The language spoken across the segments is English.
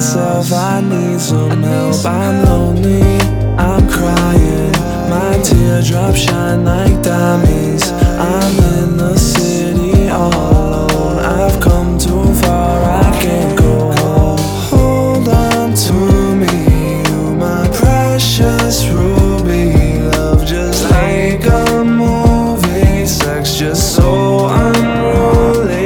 myself, I need some help. I'm lonely, I'm crying, my teardrops shine like diamonds. I'm in the city all alone, I've come too far, I can't go home. Hold on to me, you my precious ruby. Love just like a movie, sex just so unruly.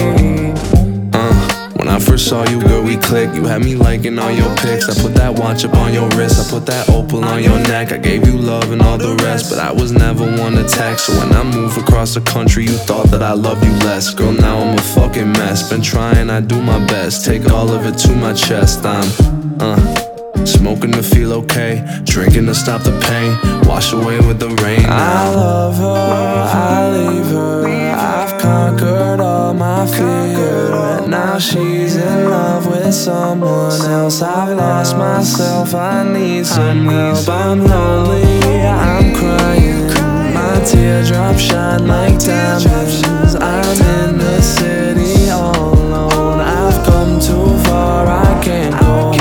When I first saw you, girl, we clicked. You had me liking all your pics. I put that watch up on your wrist, I put that opal on your neck. I gave you love and all the rest, but I was never one to text. So when I moved across the country, you thought that I loved you less. Girl, now I'm a fucking mess. Been trying, I do my best. Take all of it to my chest. I'm smoking to feel okay, drinking to stop the pain, wash away with the rain. I love her, I leave her, I've conquered all my fear, and now she's in love with someone else. I've lost myself, I need some help. I'm lonely, I'm crying, my teardrops shine like diamonds. I'm in the city all alone, I've come too far, I can't go home.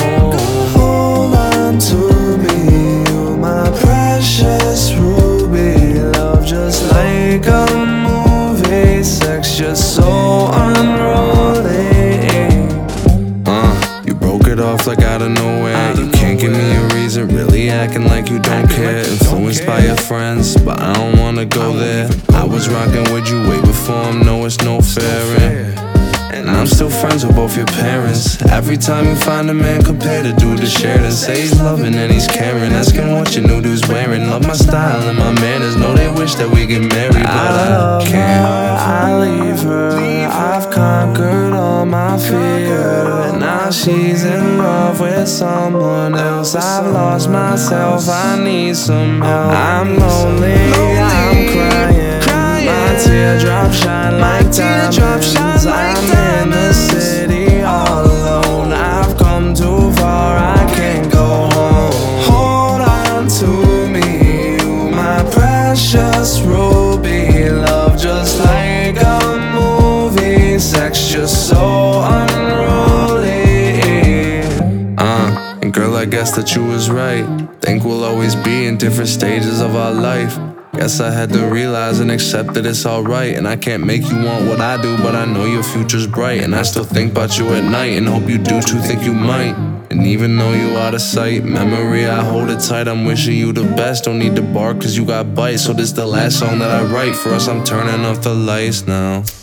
To me, you my precious ruby. Love just like a movie, sex just so unruly. You broke it off like out of nowhere. You can't give me a reason, really acting like you don't care. Influenced by your friends, but I don't wanna go there. I was rocking with you way before him, no it's no fair. And I'm still friends with both your parents. Every time you find a man, compare the dude to Sheridan. Say he's loving and he's caring, asking what your new dude's wearing. Love my style and my manners, know they wish that we get married, but I can't. I leave her, I've conquered all my fear, and now she's in love with someone else. I've lost myself, I need some help. I'm lonely, I'm crying, my teardrops shine like diamonds. I'm in the city all alone, I've come too far, I can't go home. Hold on to me, you my precious ruby. Love just like a movie, sex just so unruly. And girl, I guess that you was right. Think we'll always be in different stages of our life. Guess I had to realize and accept that it's alright. And I can't make you want what I do, but I know your future's bright. And I still think about you at night, and hope you do too, think you might. And even though you out of sight, memory, I hold it tight. I'm wishing you the best, don't need to bark cause you got bites. So this the last song that I write. For us, I'm turning off the lights now.